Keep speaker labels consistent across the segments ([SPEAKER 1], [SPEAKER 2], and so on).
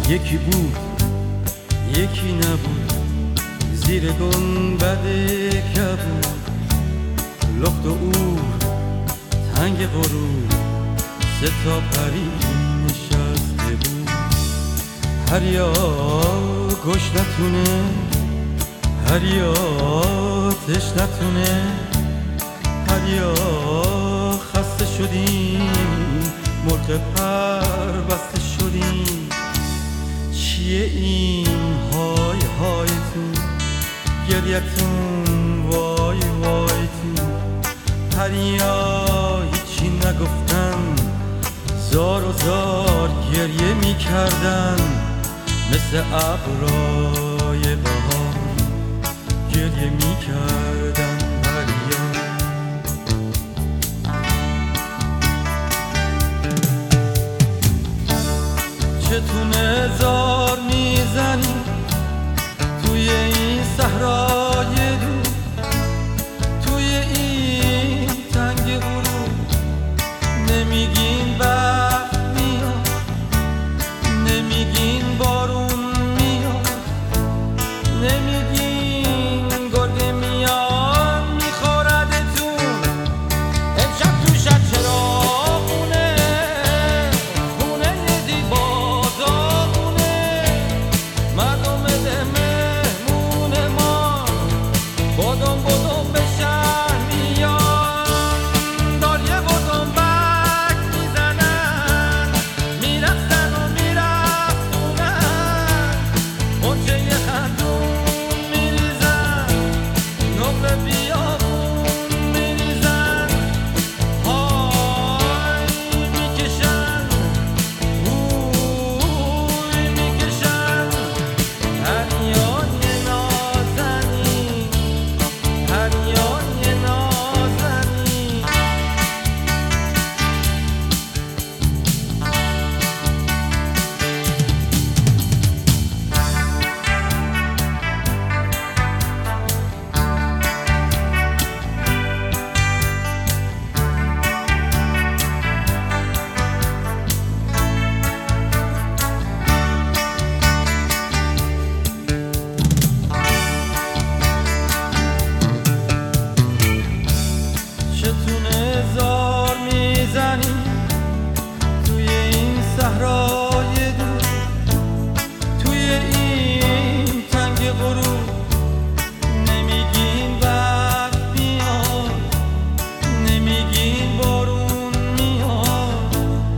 [SPEAKER 1] یکی بود یکی نبود، زیر گنبد کبود، لخت و اور تنگ غروب، سه تا پری نشسته بود. هریا گشنتونه، هریا تشنتونه، هریا خسته شدیم، مرغ پر بسته شدیم. چیه این های هایتون، گریتون وای وایتون؟ هریا هیچی نگفتن، زار و زار گریه میکردن، مثل ابرای بهار گریه میکردن. هریا چتونه زار میزنی توی این صحرای دور، توی این تنگ غروب. نمیگین برف میاد، نمیگین بارون میاد، نمیگین گرگ میاد میخوردتون. امشب تو شب چراغونه، خونه دیبا داغونه، مردم ده مهمون ما بادم بادم به شهر میان. داریه بادم برگ میزنن، میرفتن و میرفتونن، مچه خندون میریزن، نقل بیابون میریزن. های میکشن، اوی میکشن. هریان نازنین، هریان نازنین. چتونه زار میزنی توی این صحرای دور، توی این تنگ غروب. نمیگین برف میاد، نمیگین بارون میاد،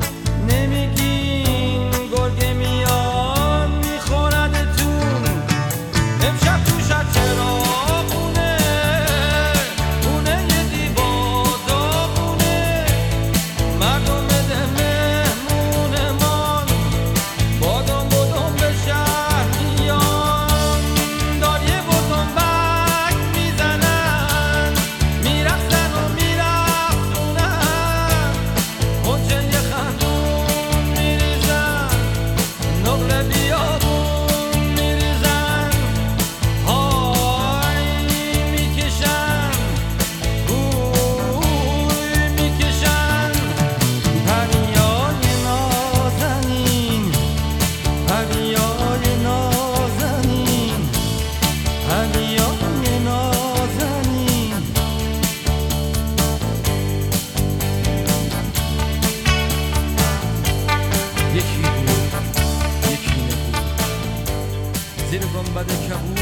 [SPEAKER 1] نمیگین گرگ میاد میخوردتون. امشب تو شب چراغونه، خونه دیبا داغونه، مردم ده مهمونمان بادم بادم به شهر میان. داریه بادم برگ میزنن، میرفتن و میرفتونن، مچه خندون میریزن، نقل بیابون میریزن. های میکشن، اوی میکشن. هریای نازنین، هریای نازنین، هریای نازنین. یکی بود یکی نبود، زیر گنبد کبود،